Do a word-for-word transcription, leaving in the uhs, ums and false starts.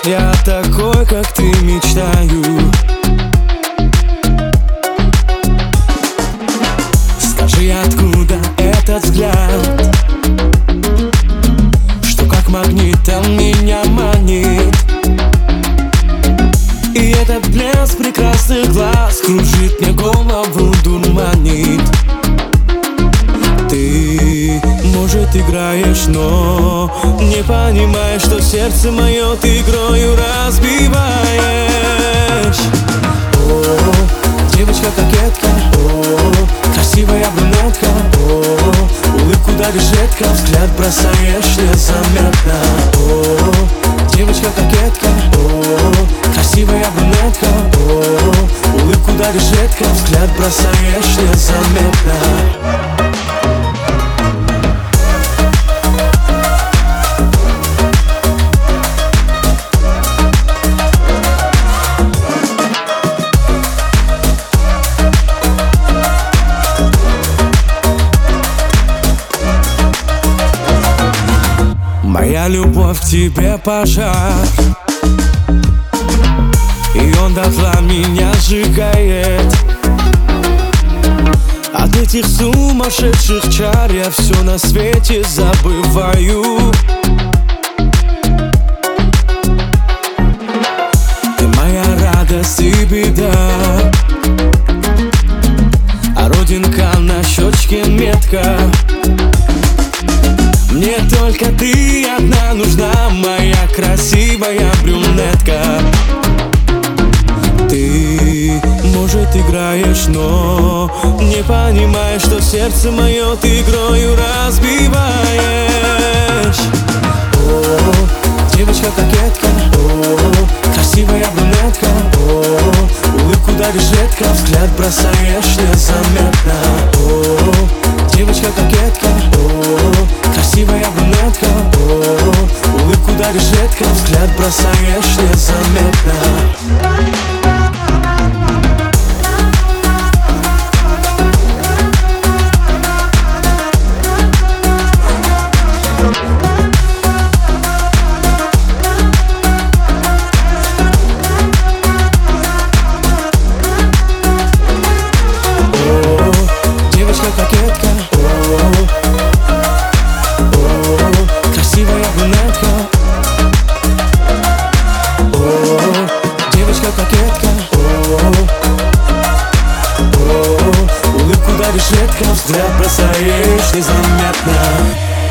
я такой, как ты, мечтаю. Скажи, откуда этот взгляд, что как магнитом меня манит? И этот блеск прекрасных глаз кружит мне голову, дурманит. Ты, может, играешь, но не понимаешь, что сердце мое ты игрою разбиваешь. О, девочка-кокетка, о, красивая брюнетка, о, улыбку даришь редко, взгляд бросаешь незаметно. О, девочка-кокетка, о, красивая брюнетка, о, улыбку даришь редко, взгляд бросаешь незаметно. Моя любовь к тебе пожар, и он дотла меня сжигает. От этих сумасшедших чар я все на свете забываю. Ты моя радость и беда, а родинка на щечке метка. Мне только ты одна нужна, моя красивая брюнетка. Ты, может, играешь, но не понимаешь, что сердце мое ты игрою разбиваешь. О, девочка-кокетка, о, красивая брюнетка, о, улыбку даришь редко, взгляд бросаешь незаметно. О, девочка-кокетка, о, красивая брюнетка, о, улыбку даришь редко, взгляд бросаешь незаметно. Девочка-кокетка, о, красивая брюнетка, о, девочка-кокетка, о, улыбку даришь редко, взгляд бросаешь незаметно.